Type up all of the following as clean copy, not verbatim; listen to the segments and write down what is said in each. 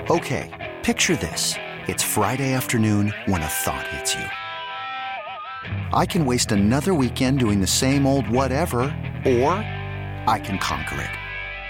Okay, picture this. It's Friday afternoon when a thought hits you. I can waste another weekend doing the same old whatever, or I can conquer it.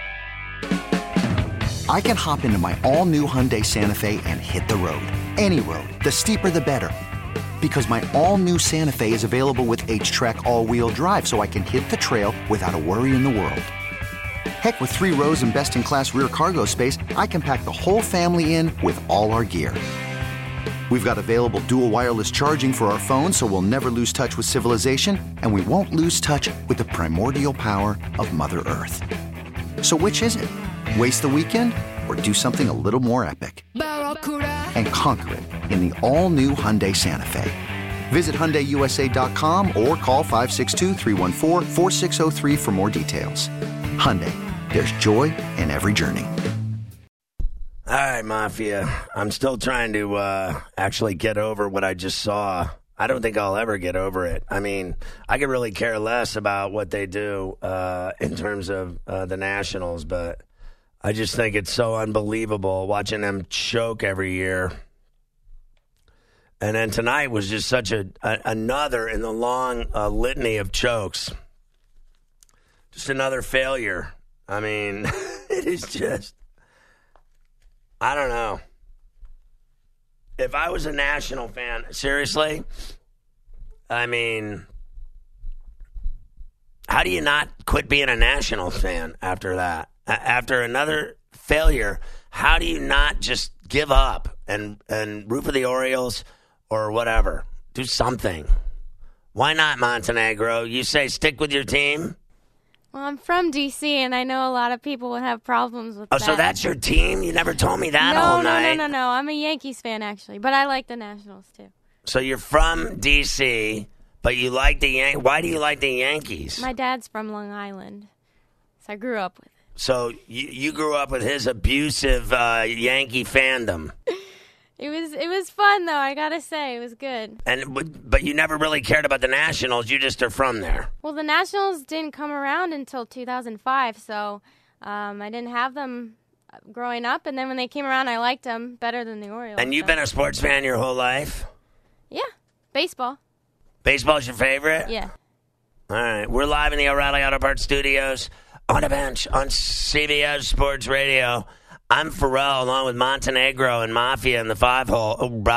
I can hop into my all-new Hyundai Santa Fe and hit the road. Any road. The steeper, the better. Because my all-new Santa Fe is available with H-Track all-wheel drive, so I can hit the trail without a worry in the world. Heck, with 3 rows and best-in-class rear cargo space, I can pack the whole family in with all our gear. We've got available dual wireless charging for our phones, so we'll never lose touch with civilization, and we won't lose touch with the primordial power of Mother Earth. So which is it? Waste the weekend or do something a little more epic? And conquer it in the all-new Hyundai Santa Fe. Visit HyundaiUSA.com or call 562-314-4603 for more details. Hyundai, there's joy in every journey. All right, Mafia. I'm still trying to actually get over what I just saw. I don't think I'll ever get over it. I mean, I could really care less about what they do in terms of the Nationals, but I just think it's so unbelievable watching them choke every year. And then tonight was just such another in the long litany of chokes. Just another failure. I mean, it is just... I don't know. If I was a National fan, seriously, I mean, how do you not quit being a Nationals fan after that? After another failure, how do you not just give up and root for the Orioles or whatever? Do something. Why not, Montenegro? You say stick with your team? Well, I'm from D.C., and I know a lot of people would have problems with that. Oh, so that's your team? You never told me that all night. No. I'm a Yankees fan, actually, but I like the Nationals, too. So you're from D.C., but you like the Yankees. Why do you like the Yankees? My dad's from Long Island, so I grew up with it. So you grew up with his abusive Yankee fandom. It was fun, though, I gotta say. It was good. But you never really cared about the Nationals. You just are from there. Well, the Nationals didn't come around until 2005, so I didn't have them growing up. And then when they came around, I liked them better than the Orioles. And you've been a sports fan your whole life? Yeah, baseball. Baseball's your favorite? Yeah. All right. We're live in the O'Reilly Auto Parts studios on a bench on CBS Sports Radio. I'm Pharrell, along with Montenegro and Mafia in the 5-hole.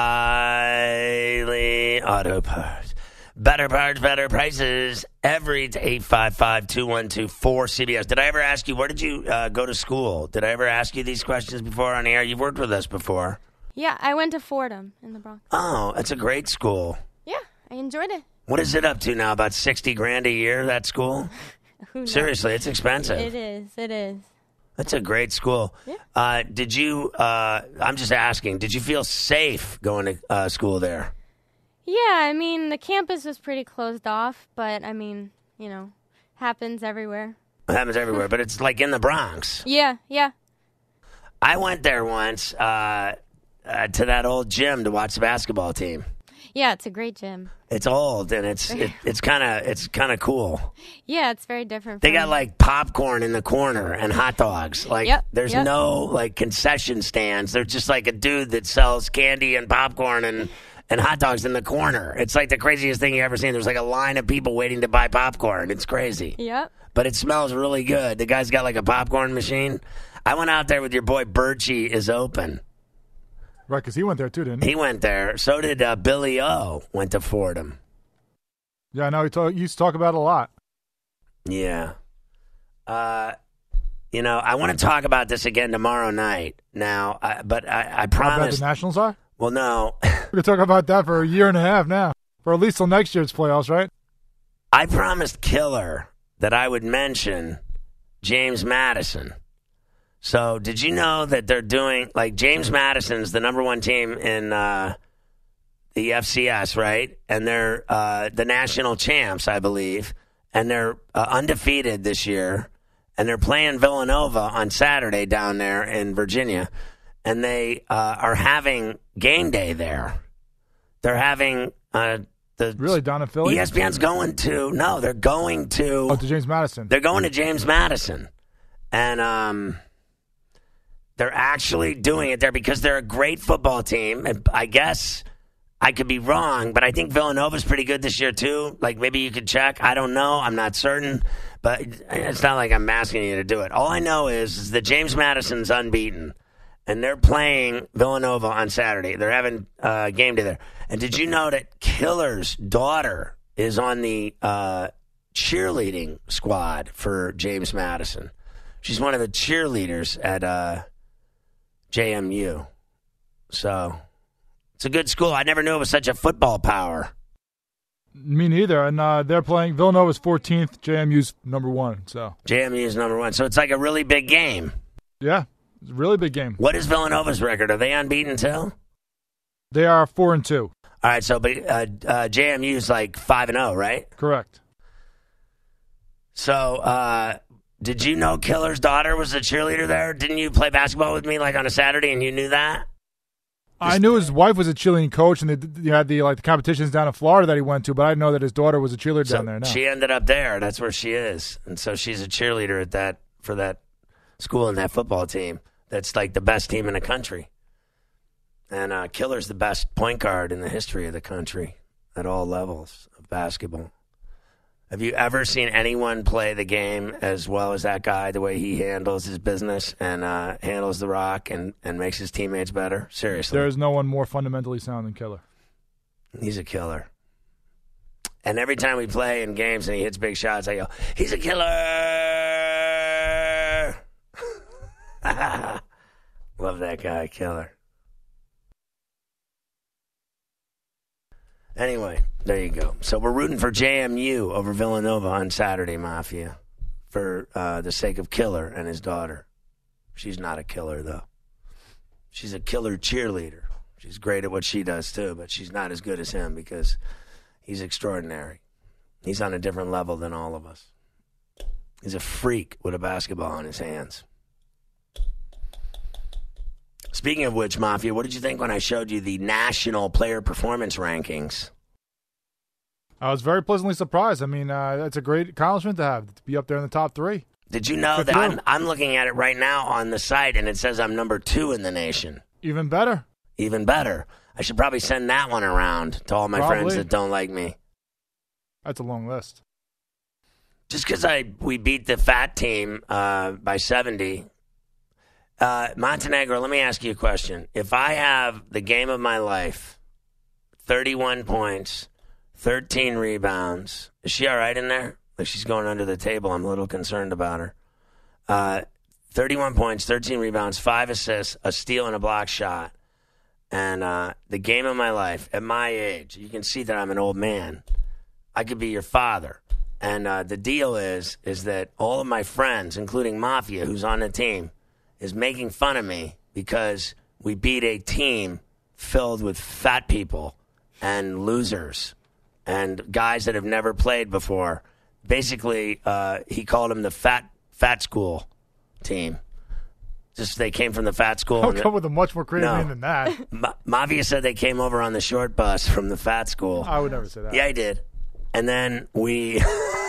O'Reilly Auto Parts. Better parts, better prices. Every 855-2124-CBS. Did I ever ask you, where did you go to school? Did I ever ask you these questions before on the air? You've worked with us before. Yeah, I went to Fordham in the Bronx. Oh, that's a great school. Yeah, I enjoyed it. What is it up to now? About $60,000 a year, that school? Seriously, it's expensive. It is. That's a great school. Yeah. Did you, I'm just asking, did you feel safe going to school there? Yeah, I mean, the campus was pretty closed off, but, I mean, happens everywhere. It happens everywhere, but it's like in the Bronx. Yeah. I went there once to that old gym to watch the basketball team. Yeah, it's a great gym. It's old, and it's kind of cool. Yeah, it's very different. They got like popcorn in the corner and hot dogs. There's no like concession stands. There's just like a dude that sells candy and popcorn and hot dogs in the corner. It's like the craziest thing you ever seen. There's like a line of people waiting to buy popcorn. It's crazy. Yep. But it smells really good. The guy's got like a popcorn machine. I went out there with your boy Birchie is open. Right, because he went there too, didn't he? He went there. So did Billy O. Went to Fordham. Yeah, I know. He used to talk about it a lot. Yeah. I want to talk about this again tomorrow night. Now, but I promise. How bad the Nationals are? Well, no. We're going to talk about that for a year and a half now. For at least till next year's playoffs, right? I promised Killer that I would mention James Madison. So, did you know that they're doing, like, James Madison's the number one team in the FCS, right? And they're the national champs, I believe. And they're undefeated this year. And they're playing Villanova on Saturday down there in Virginia. And they are having game day there. They're having Really, down in Philly? ESPN's going to, no, they're going to. Oh, to James Madison. They're going to James Madison. And They're actually doing it there because they're a great football team. And I guess I could be wrong, but I think Villanova's pretty good this year too. Like maybe you could check. I don't know. I'm not certain. But it's not like I'm asking you to do it. All I know is that James Madison's unbeaten. And they're playing Villanova on Saturday. They're having game day there. And did you know that Killer's daughter is on the cheerleading squad for James Madison? She's one of the cheerleaders at JMU. So it's a good school. I never knew it was such a football power. Me neither. And they're playing. Villanova's 14th. JMU's number 1. So JMU's number 1. So it's like a really big game. Yeah, it's a really big game. What is Villanova's record? Are they unbeaten too? They are 4-2. All right, so JMU's like 5-0, right? Correct. So did you know Killer's daughter was a cheerleader there? Didn't you play basketball with me like on a Saturday and you knew that? I knew his wife was a cheerleading coach, and they had the competitions down in Florida that he went to, but I didn't know that his daughter was a cheerleader down there. No. She ended up there. That's where she is. And so she's a cheerleader for that school and that football team. That's like the best team in the country. And Killer's the best point guard in the history of the country at all levels of basketball. Have you ever seen anyone play the game as well as that guy, the way he handles his business and handles the rock and makes his teammates better? Seriously. There is no one more fundamentally sound than Killer. He's a killer. And every time we play in games and he hits big shots, I go, he's a killer! Love that guy, Killer. Anyway, there you go. So we're rooting for JMU over Villanova on Saturday, Mafia, for the sake of Killer and his daughter. She's not a killer, though. She's a killer cheerleader. She's great at what she does, too, but she's not as good as him because he's extraordinary. He's on a different level than all of us. He's a freak with a basketball in his hands. Speaking of which, Mafia, what did you think when I showed you the national player performance rankings? I was very pleasantly surprised. I mean, that's a great accomplishment to be up there in the top 3. Did you know that I'm looking at it right now on the site, and it says I'm number 2 in the nation? Even better. Even better. I should probably send that one around to all my friends that don't like me. That's a long list. Just because we beat the fat team by 70. Montenegro, let me ask you a question. If I have the game of my life, 31 points, 13 rebounds, is she all right in there? Like she's going under the table. I'm a little concerned about her. 31 points, 13 rebounds, 5 assists, a steal, and a block shot. And the game of my life, at my age, you can see that I'm an old man. I could be your father. And the deal is that all of my friends, including Mafia, who's on the team, is making fun of me because we beat a team filled with fat people and losers and guys that have never played before. Basically, he called them the fat school team. Just they came from the fat school. I'll come with a much more creative name than that. Mafia said they came over on the short bus from the fat school. I would never say that. Yeah, I did. And then we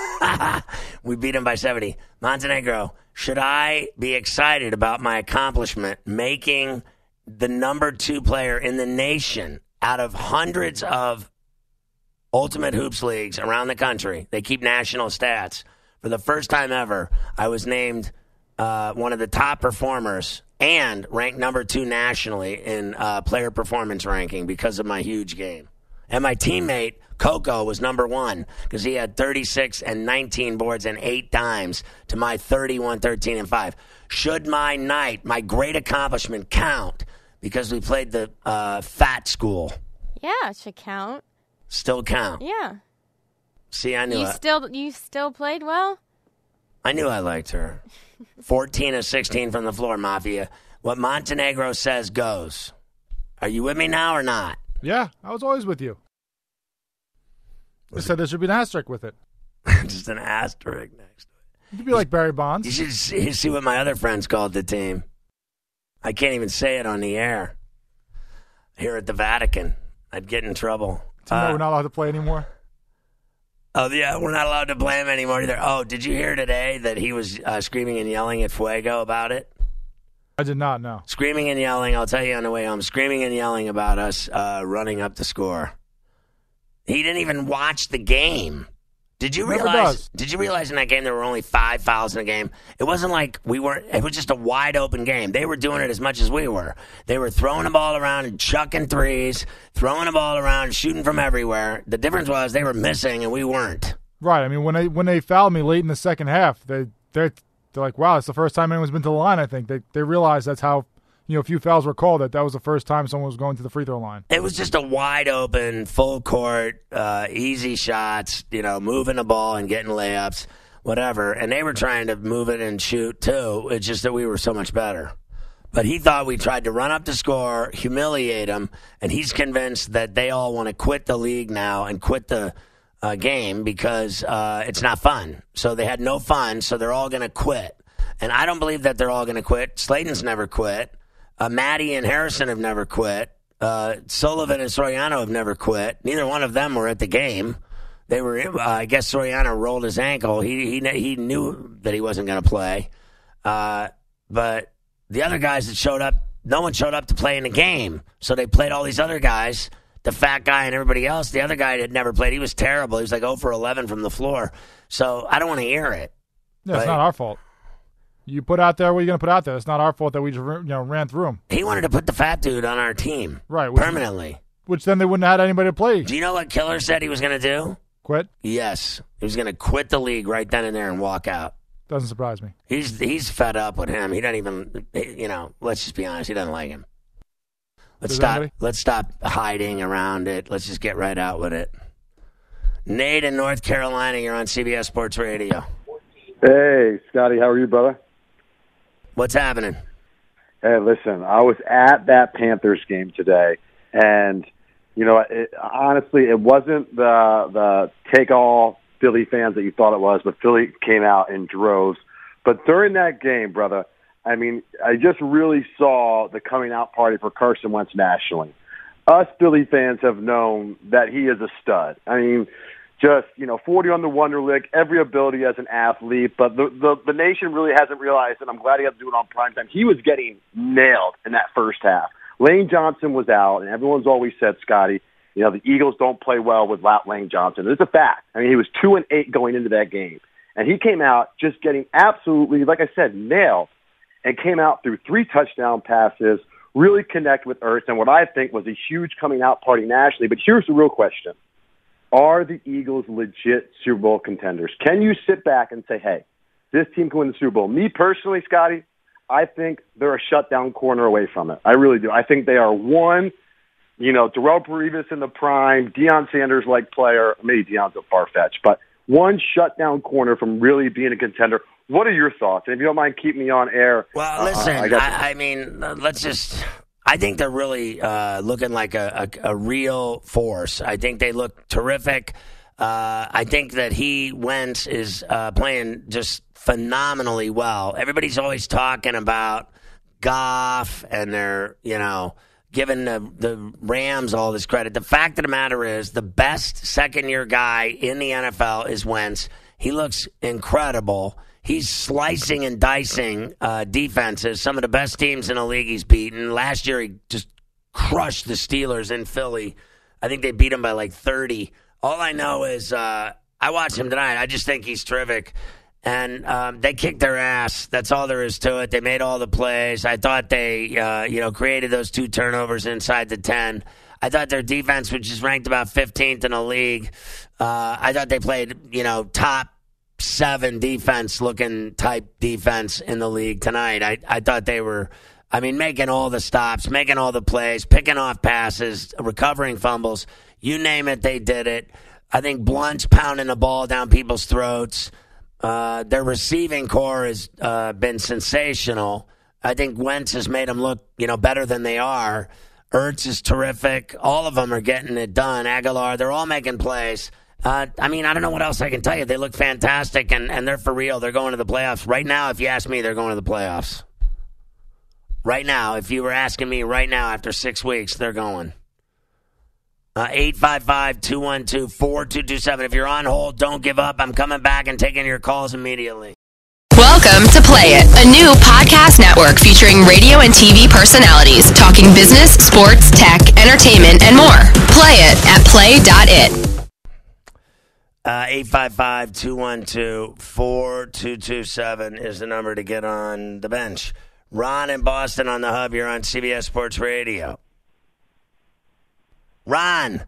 we beat them by 70. Montenegro, should I be excited about my accomplishment making the number 2 player in the nation out of hundreds of Ultimate Hoops leagues around the country? They keep national stats. For the first time ever, I was named one of the top performers and ranked number 2 nationally in player performance ranking because of my huge game. And my teammate, Coco, was number 1 because he had 36 and 19 boards and 8 dimes to my 31, 13, and 5. Should my night, my great accomplishment, count because we played the fat school? Yeah, it should count. Still count? Yeah. See, I knew you still played well? I knew I liked her. 14 of 16 from the floor, Mafia. What Montenegro says goes. Are you with me now or not? Yeah, I was always with you. I said there should be an asterisk with it. Just an asterisk next to it. You could be like Barry Bonds. You should see what my other friends called the team. I can't even say it on the air. Here at the Vatican, I'd get in trouble. We're not allowed to play anymore? Oh, yeah, we're not allowed to play him anymore either. Oh, did you hear today that he was screaming and yelling at Fuego about it? I did not know. Screaming and yelling. I'll tell you on the way home. Screaming and yelling about us running up the score. He didn't even watch the game. Did you realize? Did you realize in that game there were only 5 fouls in the game? It wasn't like we weren't. It was just a wide open game. They were doing it as much as we were. They were throwing the ball around and chucking threes, throwing the ball around, shooting from everywhere. The difference was they were missing and we weren't. Right. I mean, when they fouled me late in the second half, they're like, wow, it's the first time anyone's been to the line. I think they realized that's how. A few fouls were called. That was the first time someone was going to the free throw line. It was just a wide open, full court, easy shots, moving the ball and getting layups, whatever. And they were trying to move it and shoot too. It's just that we were so much better. But he thought we tried to run up the score, humiliate him, and he's convinced that they all want to quit the league now and quit the game because it's not fun. So they had no fun, so they're all going to quit. And I don't believe that they're all going to quit. Slayton's never quit. Maddie and Harrison have never quit. Sullivan and Soriano have never quit. Neither one of them were at the game. They were. I guess Soriano rolled his ankle. He knew that he wasn't going to play. But the other guys that showed up, no one showed up to play in the game. So they played all these other guys, the fat guy and everybody else. The other guy had never played. He was terrible. He was like 0 for 11 from the floor. So I don't want to hear it. Yeah, it's not our fault. You put out there what you're going to put out there. It's not our fault that we just ran through him. He wanted to put the fat dude on our team. Right. Permanently. Which then they wouldn't have had anybody to play. Do you know what Killer said he was going to do? Quit? Yes. He was going to quit the league right then and there and walk out. Doesn't surprise me. He's fed up with him. He doesn't even, let's just be honest. He doesn't like him. Let's stop hiding around it. Let's just get right out with it. Nate in North Carolina, you're on CBS Sports Radio. Hey, Scotty, how are you, brother? What's happening? Hey, listen, I was at that Panthers game today, and, honestly, it wasn't the take-all Philly fans that you thought it was, but Philly came out in droves. But during that game, brother, I mean, I just really saw the coming-out party for Carson Wentz nationally. Us Philly fans have known that he is a stud. I mean, just, 40 on the Wonderlic, every ability as an athlete, but the nation really hasn't realized, and I'm glad he had to do it on primetime. He was getting nailed in that first half. Lane Johnson was out, and everyone's always said, Scotty, the Eagles don't play well without Lane Johnson. It's a fact. I mean, he was 2-8 going into that game, and he came out just getting absolutely, like I said, nailed, and came out through 3 touchdown passes, really connect with Ertz, and what I think was a huge coming out party nationally. But here's the real question. Are the Eagles legit Super Bowl contenders? Can you sit back and say, hey, this team can win the Super Bowl? Me personally, Scotty, I think they're a shutdown corner away from it. I really do. I think they are one, Darrell Beavis in the prime, Deion Sanders-like player. Maybe Deion's a far-fetched, but one shutdown corner from really being a contender. What are your thoughts? And if you don't mind keeping me on air. Well, listen, I think they're really looking like a real force. I think they look terrific. I think that Wentz is playing just phenomenally well. Everybody's always talking about Goff, and they're, giving the Rams all this credit. The fact of the matter is the best second-year guy in the NFL is Wentz. He looks incredible. He's slicing and dicing defenses. Some of the best teams in the league he's beaten. Last year he just crushed the Steelers in Philly. I think they beat him by like 30. All I know is I watched him tonight. I just think he's terrific. And they kicked their ass. That's all there is to it. They made all the plays. I thought they created those 2 turnovers inside the 10. I thought their defense, which is ranked about 15th in the league, I thought they played, top 7 defense-looking type defense in the league tonight. I thought they were, making all the stops, making all the plays, picking off passes, recovering fumbles. You name it, they did it. I think Blunt's pounding the ball down people's throats. Their receiving core has been sensational. I think Wentz has made them look, better than they are. Ertz is terrific. All of them are getting it done. Aguilar, they're all making plays. I don't know what else I can tell you. They look fantastic, and they're for real. They're going to the playoffs. Right now, if you ask me, they're going to the playoffs. Right now, if you were asking me right now after 6 weeks, they're going. 855-212-4227. If you're on hold, don't give up. I'm coming back and taking your calls immediately. Welcome to Play It, a new podcast network featuring radio and TV personalities talking business, sports, tech, entertainment, and more. Play it at play.it. 855-212-4227 is the number to get on the bench. Ron in Boston on the Hub. You're on CBS Sports Radio. Ron.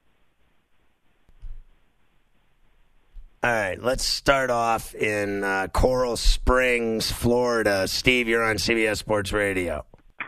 All right, let's start off in Coral Springs, Florida. Steve, you're on CBS Sports Radio.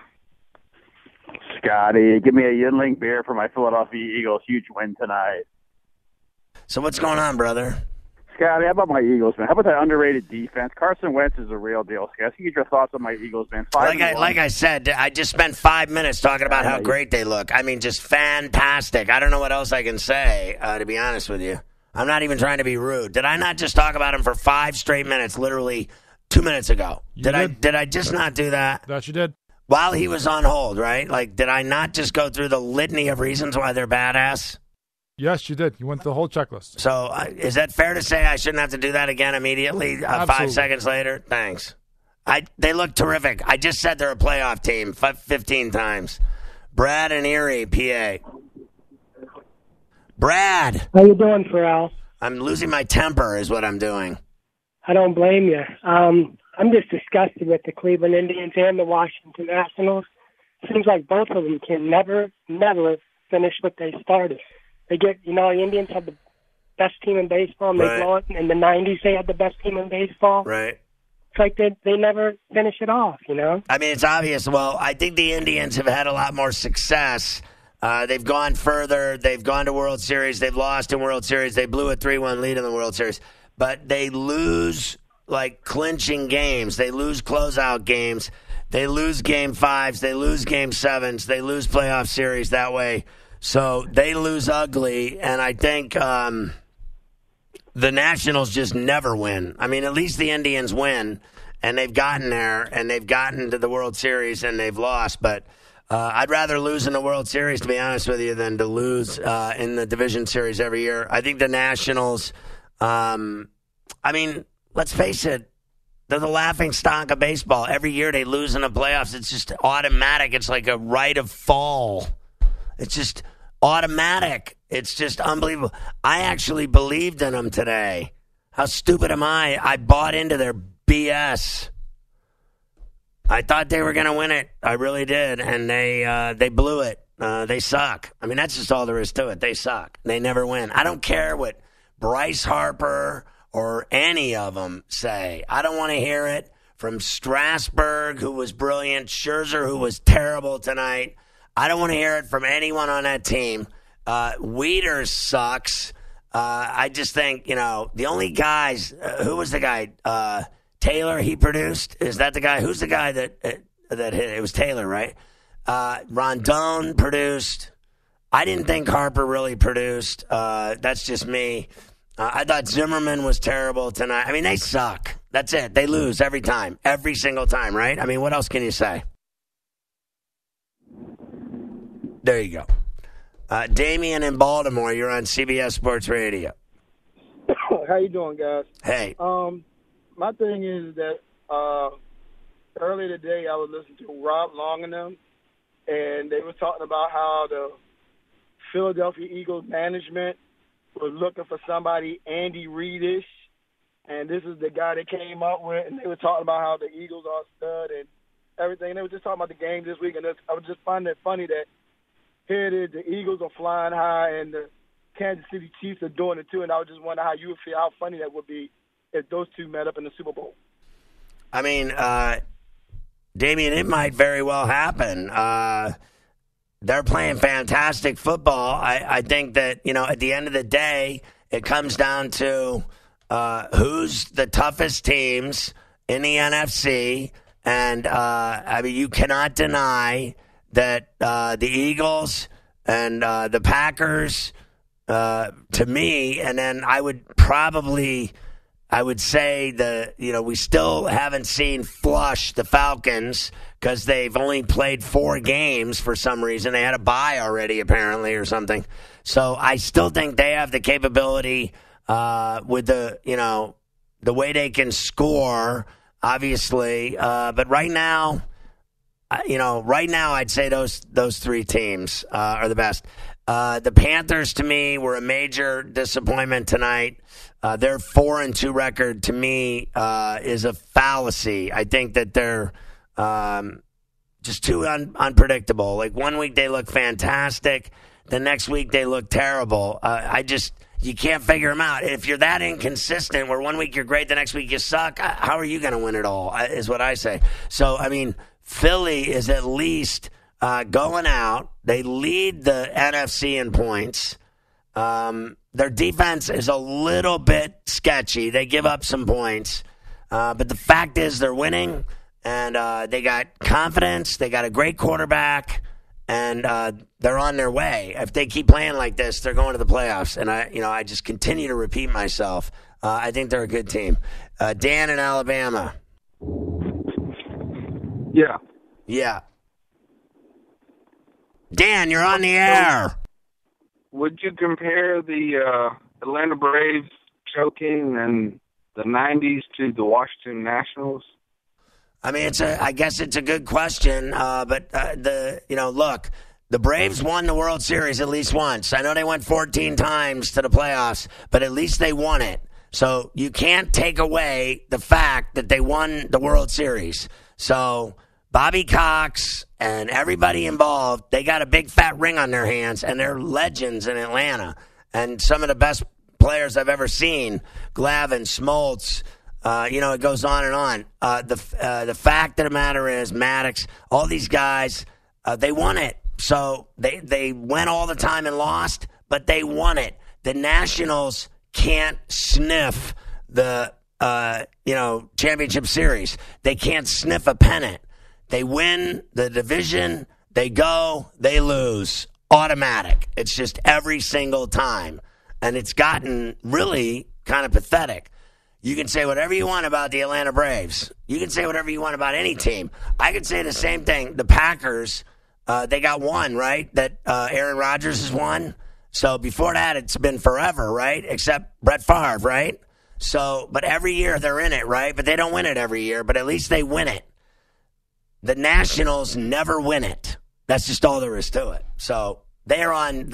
Scotty, give me a Yuengling beer for my Philadelphia Eagles. Huge win tonight. So what's going on, brother? Scotty, how about my Eagles, man? How about that underrated defense? Carson Wentz is a real deal, Scotty. Can you get your thoughts on my Eagles, man? Like I said, I just spent 5 minutes talking about how great they look. I mean, just fantastic. I don't know what else I can say, to be honest with you. I'm not even trying to be rude. Did I not just talk about him for 5 straight minutes, literally 2 minutes ago? Did I just not do that? That you did. While he was on hold, right? Like, did I not just go through the litany of reasons why they're badass? Yes, you did. You went through the whole checklist. So is that fair to say I shouldn't have to do that again immediately 5 seconds later? Thanks. They look terrific. I just said they're a playoff team 15 times. Brad and Erie, PA. Brad. How you doing, Pharrell? I'm losing my temper is what I'm doing. I don't blame you. I'm just disgusted with the Cleveland Indians and the Washington Nationals. Seems like both of them can never finish what they started. They get, the Indians had the best team in baseball. And right. In the 90s, they had the best team in baseball. Right. It's like they never finish it off, I mean, it's obvious. Well, I think the Indians have had a lot more success. They've gone further. They've gone to World Series. They've lost in World Series. They blew a 3-1 lead in the World Series. But they lose, clinching games. They lose closeout games. They lose Game 5s. They lose Game 7s. They lose playoff series that way. So they lose ugly. And I think the Nationals just never win. I mean, at least the Indians win. And they've gotten there. And they've gotten to the World Series. And they've lost. But I'd rather lose in the World Series, to be honest with you, than to lose in the Division Series every year. I think the Nationals, let's face it, they're the laughing stock of baseball. Every year they lose in the playoffs. It's just automatic. It's like a rite of fall. It's just automatic. It's just unbelievable. I actually believed in them today. How stupid am I? I bought into their BS. I thought they were going to win it. I really did, and they blew it. They suck. I mean, that's just all there is to it. They suck. They never win. I don't care what Bryce Harper or any of them say. I don't want to hear it from Strasburg, who was brilliant, Scherzer, who was terrible tonight. I don't want to hear it from anyone on that team. Wieters sucks. I just think, the only guys, who was the guy? Taylor, he produced? Is that the guy? Who's the guy that hit? It was Taylor, right? Rondon produced. I didn't think Harper really produced. That's just me. I thought Zimmerman was terrible tonight. I mean, they suck. That's it. They lose every time. Every single time, right? I mean, what else can you say? There you go. Damian in Baltimore, you're on CBS Sports Radio. How you doing, guys? Hey. My thing is that earlier today I was listening to Rob Long and them, and they were talking about how the Philadelphia Eagles management was looking for somebody Andy Reid-ish, and this is the guy they came up with, and they were talking about how the Eagles are stud and everything. And they were just talking about the game this week, and I was just finding it funny that here it is, the Eagles are flying high, and the Kansas City Chiefs are doing it too, and I was just wondering how you would feel, how funny that would be if those two met up in the Super Bowl. I mean, Damian, it might very well happen. They're playing fantastic football. I think that, at the end of the day, it comes down to who's the toughest teams in the NFC. And, you cannot deny that the Eagles and the Packers, to me, and then I would say we still haven't seen flush the Falcons because they've only played 4 games for some reason. They had a bye already, apparently, or something. So I still think they have the capability with the the way they can score, obviously. But right now, I'd say those three teams are the best. The Panthers, to me, were a major disappointment tonight. Their 4-2 record, to me, is a fallacy. I think that they're just too unpredictable. Like, one week they look fantastic. The next week they look terrible. You can't figure them out. If you're that inconsistent, where one week you're great, the next week you suck, how are you going to win it all, is what I say. So, I mean, Philly is at least going out. They lead the NFC in points. Their defense is a little bit sketchy. They give up some points. But the fact is they're winning, and they got confidence. They got a great quarterback, and they're on their way. If they keep playing like this, they're going to the playoffs. And I just continue to repeat myself. I think they're a good team. Dan in Alabama. Yeah. Dan, you're on the air. Would you compare the Atlanta Braves choking in the 90s to the Washington Nationals? I mean, I guess it's a good question, but look, the Braves won the World Series at least once. I know they went 14 times to the playoffs, but at least they won it. So you can't take away the fact that they won the World Series. So Bobby Cox and everybody involved, they got a big fat ring on their hands, and they're legends in Atlanta. And some of the best players I've ever seen, Glavine, Smoltz, it goes on and on. The fact of the matter is, Maddox, all these guys, they won it. So they went all the time and lost, but they won it. The Nationals can't sniff the championship series. They can't sniff a pennant. They win the division, they go, they lose. Automatic. It's just every single time. And it's gotten really kind of pathetic. You can say whatever you want about the Atlanta Braves. You can say whatever you want about any team. I could say the same thing. The Packers, they got one, right? That Aaron Rodgers has won. So before that, it's been forever, right? Except Brett Favre, right? So, but every year they're in it, right? But they don't win it every year, but at least they win it. The Nationals never win it. That's just all there is to it. So they're on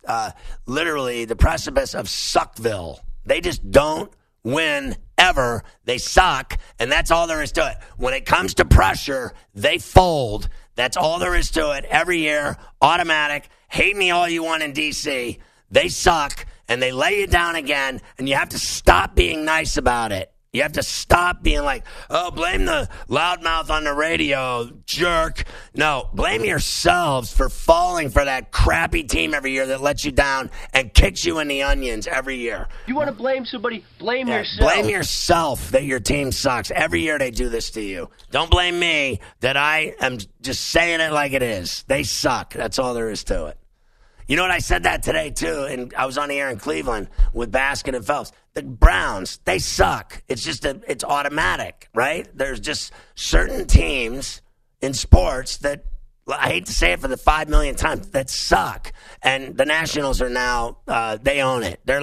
literally the precipice of Suckville. They just don't win ever. They suck, and that's all there is to it. When it comes to pressure, they fold. That's all there is to it. Every year, automatic. Hate me all you want in D.C. They suck, and they lay you down again, and you have to stop being nice about it. You have to stop being like, oh, blame the loudmouth on the radio, jerk. No, blame yourselves for falling for that crappy team every year that lets you down and kicks you in the onions every year. You want to blame somebody, blame yourself. Blame yourself that your team sucks. Every year they do this to you. Don't blame me that I am just saying it like it is. They suck. That's all there is to it. You know what? I said that today, too, and I was on the air in Cleveland with Baskin and Phelps. The Browns, they suck. It's just it's automatic, right? There's just certain teams in sports that, I hate to say it for the 5 millionth time, that suck. And the Nationals are now, they own it. They're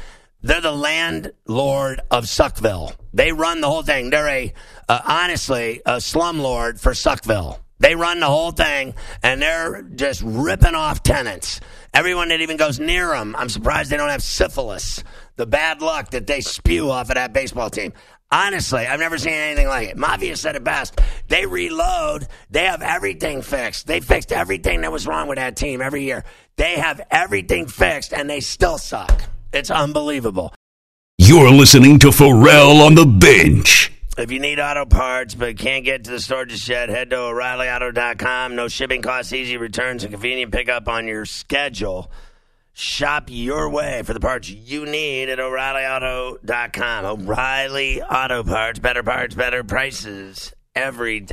the landlord of Suckville. They run the whole thing. They're honestly, a slumlord for Suckville. They run the whole thing, and they're just ripping off tenants. Everyone that even goes near them, I'm surprised they don't have syphilis, the bad luck that they spew off of that baseball team. Honestly, I've never seen anything like it. Mafia said it best. They reload. They have everything fixed. They fixed everything that was wrong with that team every year. They have everything fixed, and they still suck. It's unbelievable. You're listening to Pharrell on the Bench. If you need auto parts but can't get to the store just yet, head to O'ReillyAuto.com. No shipping costs, easy returns, and convenient pickup on your schedule. Shop your way for the parts you need at O'ReillyAuto.com. O'Reilly Auto Parts, better prices. Every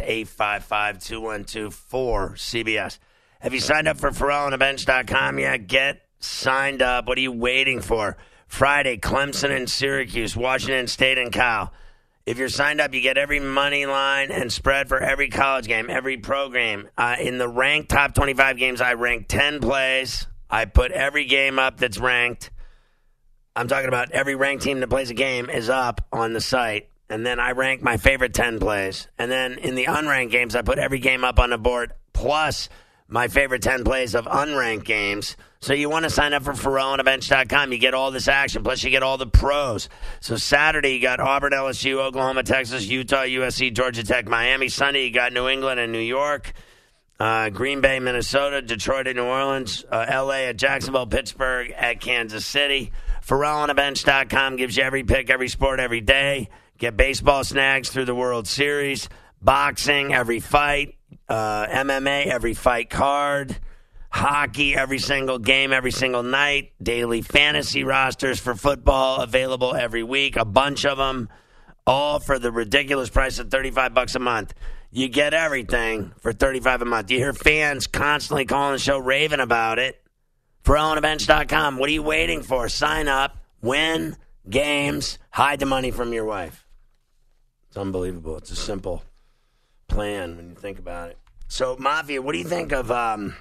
855-212-4CBS. Have you signed up for PharrellOnTheBench.com yet? Get signed up. What are you waiting for? Friday, Clemson and Syracuse, Washington State and Cal. If you're signed up, you get every money line and spread for every college game, every program. In the ranked top 25 games, I ranked 10 plays. I put every game up that's ranked. I'm talking about every ranked team that plays a game is up on the site, and then I rank my favorite 10 plays. And then in the unranked games, I put every game up on the board, plus my favorite 10 plays of unranked games. So you want to sign up for PharrellOnTheBench.com. You get all this action, plus you get all the pros. So Saturday, you got Auburn, LSU, Oklahoma, Texas, Utah, USC, Georgia Tech, Miami. Sunday, you got New England and New York, Green Bay, Minnesota, Detroit and New Orleans, L.A. at Jacksonville, Pittsburgh at Kansas City. PharrellOnTheBench.com gives you every pick, every sport, every day. Get baseball snags through the World Series, boxing, every fight, MMA, every fight card, hockey, every single game, every single night, daily fantasy rosters for football available every week, a bunch of them, all for the ridiculous price of $35 a month. You get everything for $35 a month. You hear fans constantly calling the show, raving about it. PharrellOnTheBench.com. What are you waiting for? Sign up, win games, hide the money from your wife. It's unbelievable. It's a simple plan when you think about it. So, Mafia, what do you think of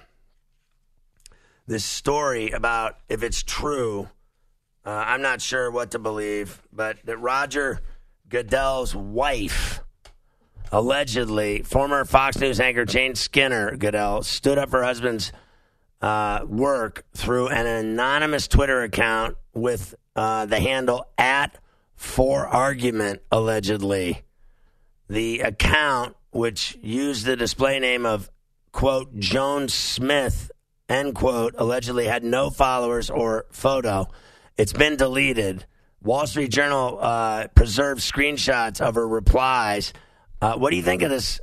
this story about, if it's true, I'm not sure what to believe, but that Roger Goodell's wife, allegedly, former Fox News anchor Jane Skinner Goodell, stood up for her husband's work through an anonymous Twitter account with the handle @4argument, allegedly. The account, which used the display name of, quote, Joan Smith, end quote, allegedly had no followers or photo. It's been deleted. Wall Street Journal preserved screenshots of her replies. What do you think of this?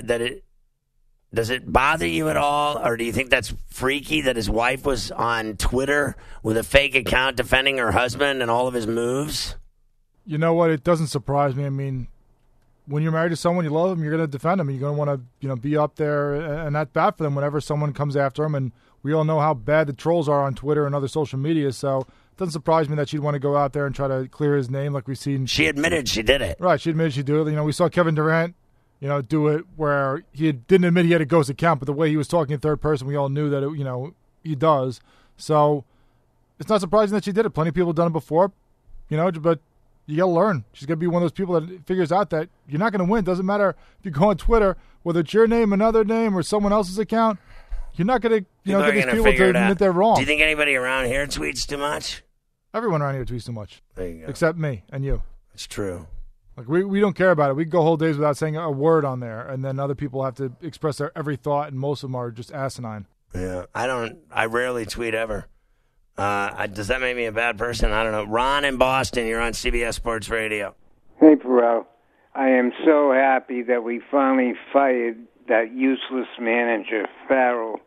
Does it bother you at all, or do you think that's freaky that his wife was on Twitter with a fake account defending her husband and all of his moves? You know what? It doesn't surprise me. I mean, when you're married to someone you love them, you're going to defend them. You're going to want to, be up there and at bat for them whenever someone comes after them. And we all know how bad the trolls are on Twitter and other social media. So it doesn't surprise me that she'd want to go out there and try to clear his name, like we've seen. She admitted she did it. Right, she admitted she did it. We saw Kevin Durant, do it where he didn't admit he had a ghost account, but the way he was talking in third person, we all knew that he does. So it's not surprising that she did it. Plenty of people have done it before, but you got to learn. She's going to be one of those people that figures out that you're not going to win. Doesn't matter if you go on Twitter, whether it's your name, another name, or someone else's account. You're not going to, get these people to admit they're wrong. Do you think anybody around here tweets too much? Everyone around here tweets too much. There you go. Except me and you. It's true. Like we don't care about it. We can go whole days without saying a word on there, and then other people have to express their every thought, and most of them are just asinine. Yeah, I rarely tweet ever. Does that make me a bad person? I don't know. Ron in Boston, you're on CBS Sports Radio. Hey, Pharrell. I am so happy that we finally fired that useless manager, Farrell.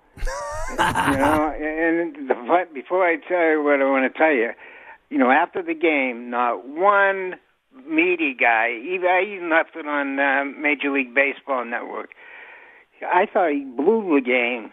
Before I tell you what I want to tell you, after the game, not one media guy, I even left it on Major League Baseball Network. I thought he blew the game.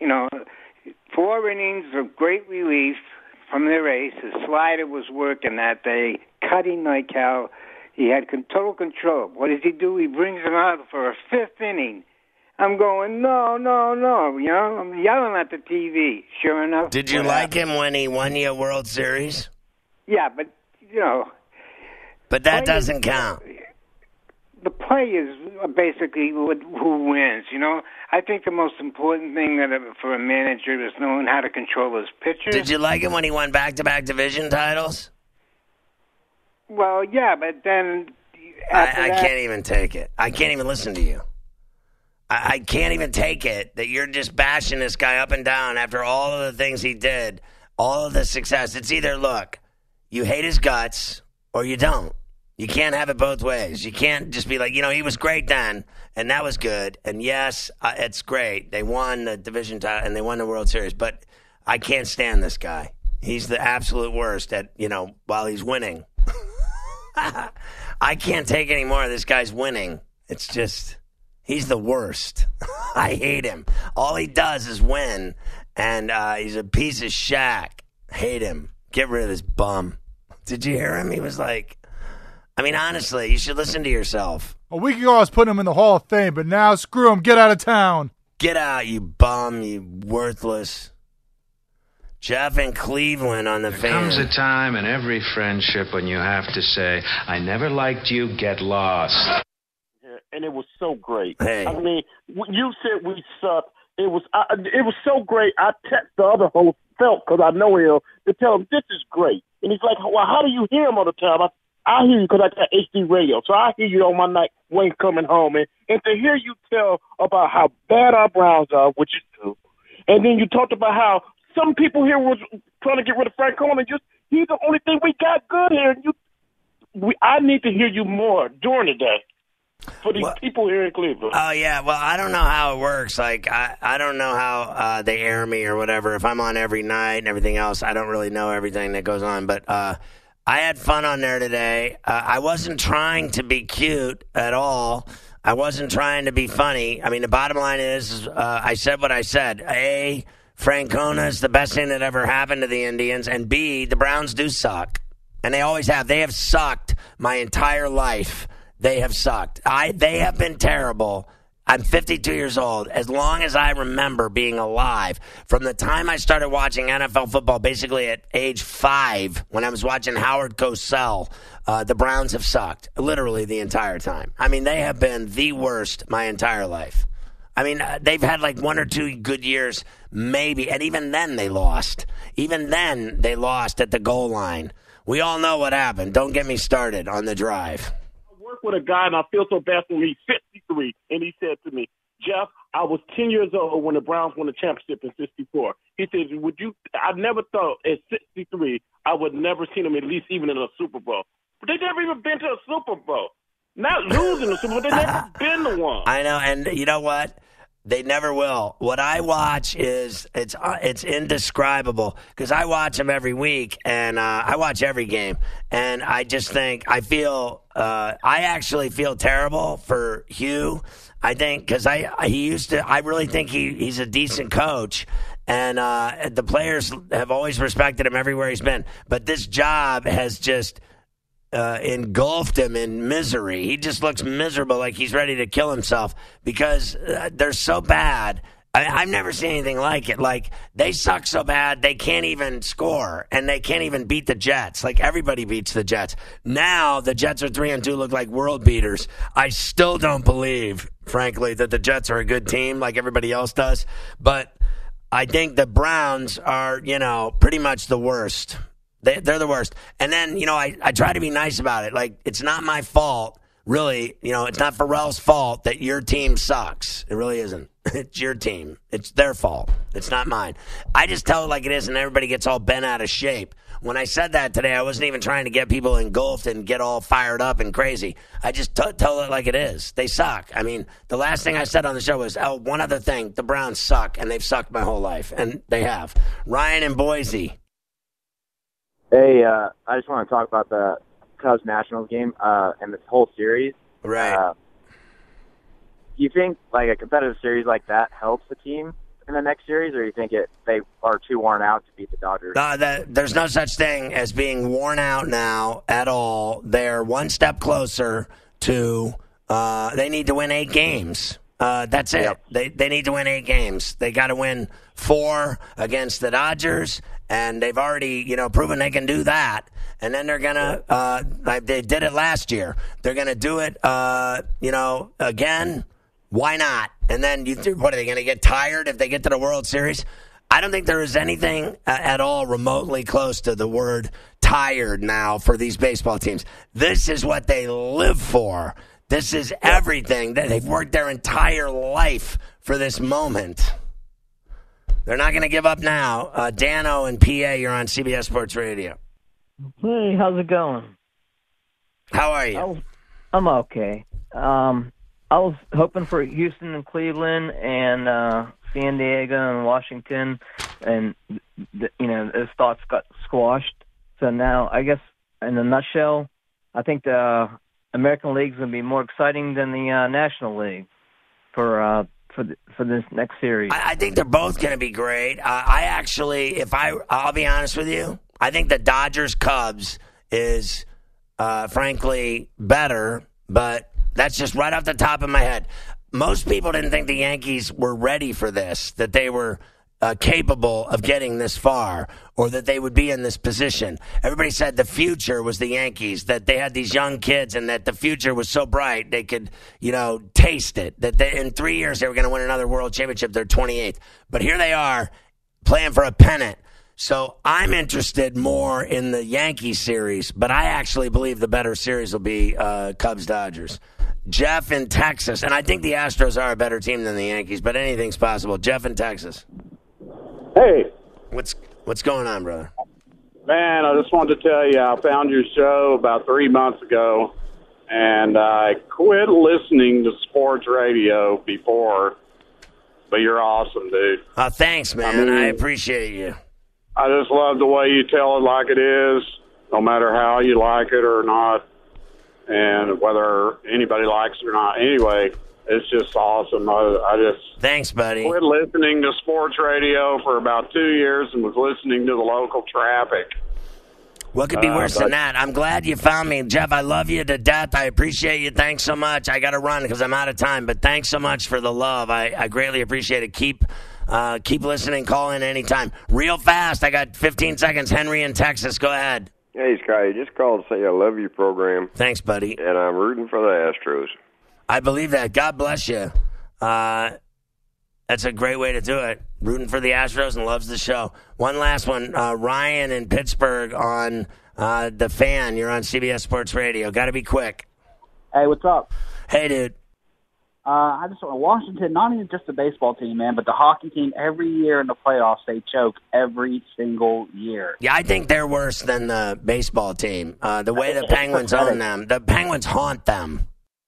4 innings of great relief from the race. His slider was working that day, cutting like hell. He had total control. What does he do? He brings him out for a 5th inning. I'm going, no. I'm yelling at the TV. Sure enough. Did you like him when he won you a World Series? Yeah, but, But that doesn't count. The players are basically who wins, I think the most important thing for a manager is knowing how to control his pitchers. Did you like him when he won back-to-back division titles? Well, yeah, but then... I can't even take it. I can't even listen to you. I can't even take it that you're just bashing this guy up and down after all of the things he did, all of the success. It's either, look, you hate his guts or you don't. You can't have it both ways. You can't just be like, he was great then, and that was good. And yes, it's great. They won the division title and they won the World Series. But I can't stand this guy. He's the absolute worst at, while he's winning. I can't take any more of this guy's winning. It's just, he's the worst. I hate him. All he does is win, and he's a piece of shack. Hate him. Get rid of this bum. Did you hear him? He was like... honestly, you should listen to yourself. A week ago, I was putting him in the Hall of Fame, but now, screw him. Get out of town. Get out, you bum, you worthless. Jeff in Cleveland on the There fan. comes a time in every friendship when you have to say, I never liked you, get lost. And it was so great. Hey. I mean, you said we sucked. It was so great. I text the other host, Felt, because I know him, to tell him this is great. And he's like, well, how do you hear him all the time? I hear you because I got HD radio. So I hear you on my night when coming home. And to hear you tell about how bad our Browns are, which is true. And then you talked about how some people here was trying to get rid of Frank Coleman. He's the only thing we got good here. I need to hear you more during the day for these people here in Cleveland. Oh, yeah. Well, I don't know how it works. Like, I don't know how they air me or whatever. If I'm on every night and everything else, I don't really know everything that goes on. But I had fun on there today. I wasn't trying to be cute at all. I wasn't trying to be funny. I mean, the bottom line is I said what I said. A, Francona is the best thing that ever happened to the Indians. And B, the Browns do suck. And they always have. They have sucked my entire life. They have sucked. They have been terrible. I'm 52 years old. As long as I remember being alive, from the time I started watching NFL football, basically at age 5, when I was watching Howard Cosell, the Browns have sucked literally the entire time. I mean, they have been the worst my entire life. I mean, they've had like 1 or 2 good years, maybe, and even then they lost. Even then they lost at the goal line. We all know what happened. Don't get me started on the drive. I work with a guy, and I feel so bad for him. He's 53, and he said to me, Jeff, I was 10 years old when the Browns won the championship in 64. He said, I never thought at 63 I would never seen them at least even in a Super Bowl. But they never even been to a Super Bowl. Not losing the Super Bowl, they never been to one. I know, and you know what? They never will. What I watch is it's indescribable because I watch them every week and I watch every game, and I just think I actually feel terrible for Hugh. I think because I really think he's a decent coach, and the players have always respected him everywhere he's been. But this job has just engulfed him in misery. He just looks miserable, like he's ready to kill himself because they're so bad. I've never seen anything like it. Like, they suck so bad they can't even score, and they can't even beat the Jets. Like, everybody beats the Jets. Now the Jets are 3-2, look like world beaters. I still don't believe, frankly, that the Jets are a good team like everybody else does. But I think the Browns are, pretty much the worst. They're the worst. And then, I try to be nice about it. Like, it's not my fault, really. It's not Pharrell's fault that your team sucks. It really isn't. It's your team. It's their fault. It's not mine. I just tell it like it is, and everybody gets all bent out of shape. When I said that today, I wasn't even trying to get people engulfed and get all fired up and crazy. I just tell it like it is. They suck. I mean, the last thing I said on the show was, one other thing. The Browns suck, and they've sucked my whole life. And they have. Ryan in Boise. Hey, I just want to talk about the Cubs-Nationals game and this whole series. Right. Do you think like a competitive series like that helps the team in the next series, or do you think they are too worn out to beat the Dodgers? There's no such thing as being worn out now at all. They're one step closer to they need to win 8 games. That's it. Yep. They need to win 8 games. They got to win 4 against the Dodgers, and they've already, proven they can do that. And then they're gonna, they did it last year. They're gonna do it, again. Why not? And then what are they gonna get tired if they get to the World Series? I don't think there is anything at all remotely close to the word tired now for these baseball teams. This is what they live for. This is everything. They've worked their entire life for this moment. They're not going to give up now. Dano and PA, you're on CBS Sports Radio. Hey, how's it going? How are you? I'm okay. I was hoping for Houston and Cleveland and San Diego and Washington, and those thoughts got squashed. So now, I guess, in a nutshell, I think the American League is going to be more exciting than the National League for this next series. I think they're both going to be great. I'll be honest with you, I think the Dodgers-Cubs is, frankly, better, but that's just right off the top of my head. Most people didn't think the Yankees were ready for this, that they were capable of getting this far or that they would be in this position. Everybody said the future was the Yankees, that they had these young kids and that the future was so bright they could, taste it, that in 3 years they were going to win another world championship. They're 28th. But here they are playing for a pennant. So I'm interested more in the Yankee series, but I actually believe the better series will be Cubs-Dodgers. Jeff in Texas, and I think the Astros are a better team than the Yankees, but anything's possible. Jeff in Texas. Hey. What's going on, brother? Man, I just wanted to tell you, I found your show about 3 months ago, and I quit listening to sports radio before, but you're awesome, dude. Thanks, man. I appreciate you. I just love the way you tell it like it is, no matter how you like it or not, and whether anybody likes it or not. Anyway, it's just awesome. I just thanks, buddy. Quit listening to sports radio for about 2 years and was listening to the local traffic. What could be worse than that? I'm glad you found me. Jeff, I love you to death. I appreciate you. Thanks so much. I got to run because I'm out of time, but thanks so much for the love. I greatly appreciate it. Keep listening. Call in anytime. Real fast. I got 15 seconds. Henry in Texas. Go ahead. Hey, Scotty, just called to say I love your program. Thanks, buddy. And I'm rooting for the Astros. I believe that. God bless you. That's a great way to do it. Rooting for the Astros and loves the show. One last one. Ryan in Pittsburgh on The Fan. You're on CBS Sports Radio. Got to be quick. Hey, what's up? Hey, dude. I just want Washington, not even just the baseball team, man, but the hockey team. Every year in the playoffs, they choke every single year. Yeah, I think they're worse than the baseball team. The way the Penguins own them, the Penguins haunt them.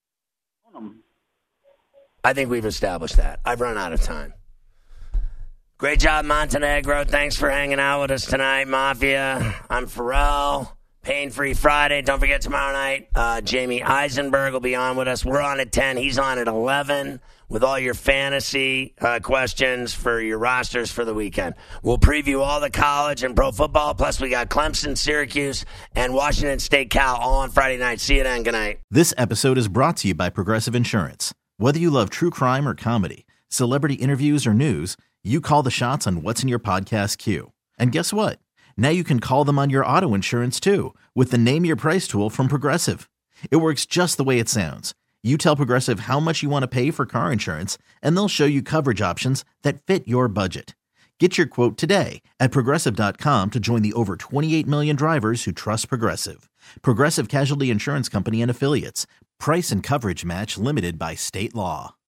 I think we've established that. I've run out of time. Great job, Montenegro. Thanks for hanging out with us tonight, Mafia. I'm Pharrell. Pain-Free Friday. Don't forget tomorrow night, Jamie Eisenberg will be on with us. We're on at 10. He's on at 11 with all your fantasy questions for your rosters for the weekend. We'll preview all the college and pro football. Plus, we got Clemson, Syracuse, and Washington State Cal all on Friday night. See you then. Good night. This episode is brought to you by Progressive Insurance. Whether you love true crime or comedy, celebrity interviews or news, you call the shots on what's in your podcast queue. And guess what? Now you can call them on your auto insurance, too, with the Name Your Price tool from Progressive. It works just the way it sounds. You tell Progressive how much you want to pay for car insurance, and they'll show you coverage options that fit your budget. Get your quote today at Progressive.com to join the over 28 million drivers who trust Progressive. Progressive Casualty Insurance Company and Affiliates. Price and coverage match limited by state law.